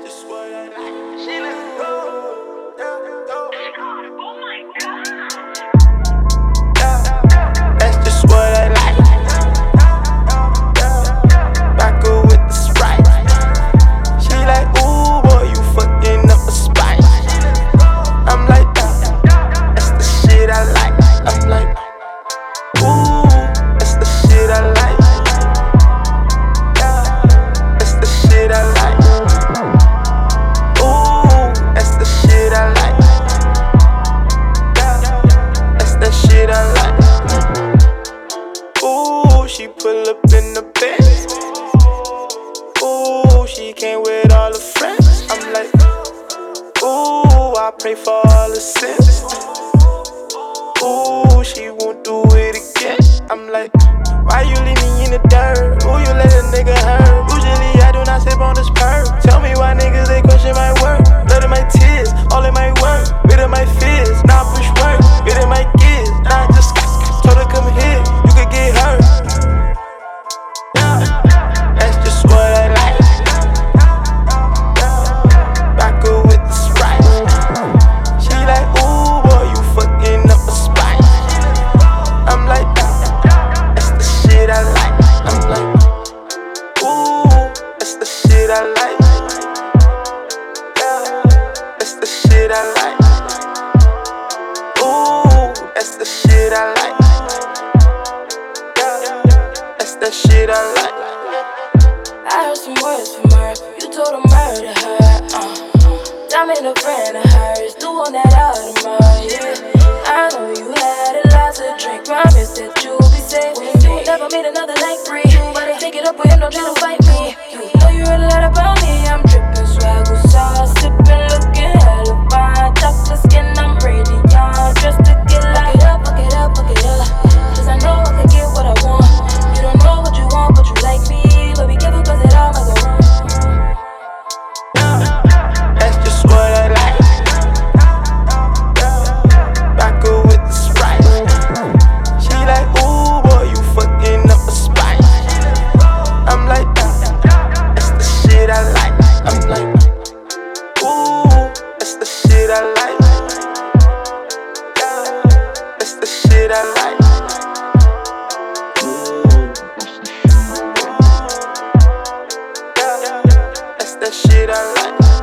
just what I like. She let go. That's just what I like. Vodka with the Sprite. She like, ooh, boy, you fucking up a spine. I'm like, that's the shit I like. I'm like, ooh, that's the shit I like. That's the shit I like. Ooh, that's the shit I like. That's the shit I like. Ooh, she pull up in the Benz. Ooh, she came with all her friends. I'm like, ooh, I pray for all the sins. Ooh, she won't do it again. I'm like, why you leave me in the dirt? Ooh, you let a nigga hurt. Usually I do not sip on this perk. Tell me why niggas, they question my work. Blood in my tears, all in my work. Bit of my fears, now I push work. Bit in my gears, now I just told her come here, you could get hurt. That's just what I like. Vodka with the Sprite. She like, ooh, boy, you fucking up a spine. I'm like, that's the shit I like. I'm like, ooh, that's the shit I like. That's the shit I like. Ooh, that's the shit I like. That's the shit I like. I heard some words from her. You told her murder her. I'm in a friend of hers, doing that out of mine. Yeah. I know you had a lot to drink. Promise that you'll be safe. You'll never meet another like free. But take it up with him, don't try to fight me. You know you heard a lot about me. I'm dripping swagger sauce, sipping, looking hella fine. Chocolate skin, I'm radiant, just to get like fuck it up, fuck it up. Cause I know I can get what I want. You don't know what you want, but you like me. But be careful cause it all might go wrong. That's just what I like. Vodka with the Sprite. She like, ooh, boy, you fucking up a spine. I'm like, that's the shit I like. I'm like, ooh, that's the shit I like. That's the shit I like. That's the shit I like.